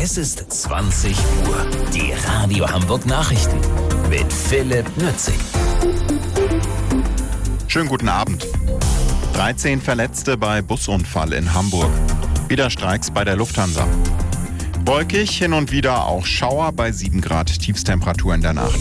Es ist 20 Uhr. Die Radio Hamburg Nachrichten mit Philipp Nützig. Schönen guten Abend. 13 Verletzte bei Busunfall in Hamburg. Wieder Streiks bei der Lufthansa. Wolkig, hin und wieder auch Schauer bei 7 Grad Tiefstemperatur in der Nacht.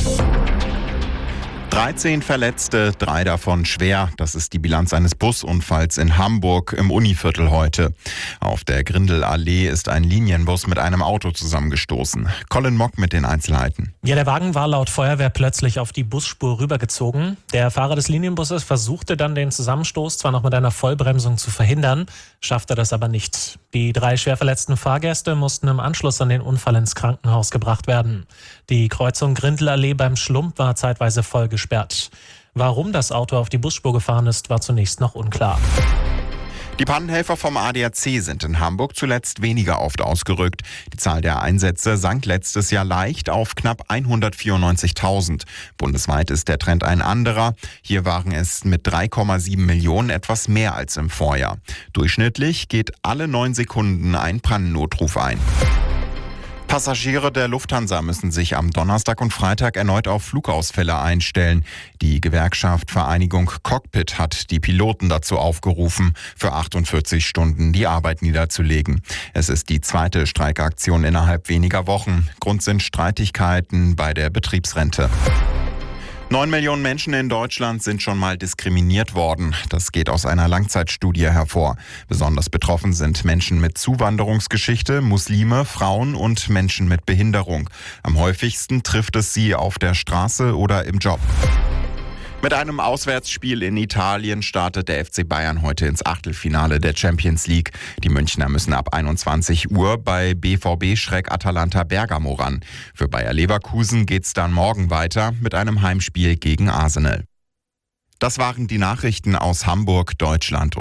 13 Verletzte, 3 davon schwer. Das ist die Bilanz eines Busunfalls in Hamburg im Univiertel heute. Auf der Grindelallee ist ein Linienbus mit einem Auto zusammengestoßen. Colin Mock mit den Einzelheiten. Ja, der Wagen war laut Feuerwehr plötzlich auf die Busspur rübergezogen. Der Fahrer des Linienbusses versuchte dann den Zusammenstoß zwar noch mit einer Vollbremsung zu verhindern, schaffte das aber nicht. Die 3 schwer verletzten Fahrgäste mussten im Anschluss an den Unfall ins Krankenhaus gebracht werden. Die Kreuzung Grindelallee beim Schlump war zeitweise voll gesperrt. Warum das Auto auf die Busspur gefahren ist, war zunächst noch unklar. Die Pannenhelfer vom ADAC sind in Hamburg zuletzt weniger oft ausgerückt. Die Zahl der Einsätze sank letztes Jahr leicht auf knapp 194.000. Bundesweit ist der Trend ein anderer. Hier waren es mit 3,7 Millionen etwas mehr als im Vorjahr. Durchschnittlich geht alle 9 Sekunden ein Pannennotruf ein. Passagiere der Lufthansa müssen sich am Donnerstag und Freitag erneut auf Flugausfälle einstellen. Die Gewerkschaft Vereinigung Cockpit hat die Piloten dazu aufgerufen, für 48 Stunden die Arbeit niederzulegen. Es ist die zweite Streikaktion innerhalb weniger Wochen. Grund sind Streitigkeiten bei der Betriebsrente. 9 Millionen Menschen in Deutschland sind schon mal diskriminiert worden. Das geht aus einer Langzeitstudie hervor. Besonders betroffen sind Menschen mit Zuwanderungsgeschichte, Muslime, Frauen und Menschen mit Behinderung. Am häufigsten trifft es sie auf der Straße oder im Job. Mit einem Auswärtsspiel in Italien startet der FC Bayern heute ins Achtelfinale der Champions League. Die Münchner müssen ab 21 Uhr bei BVB Atalanta Bergamo ran. Für Bayer Leverkusen geht's dann morgen weiter mit einem Heimspiel gegen Arsenal. Das waren die Nachrichten aus Hamburg, Deutschland und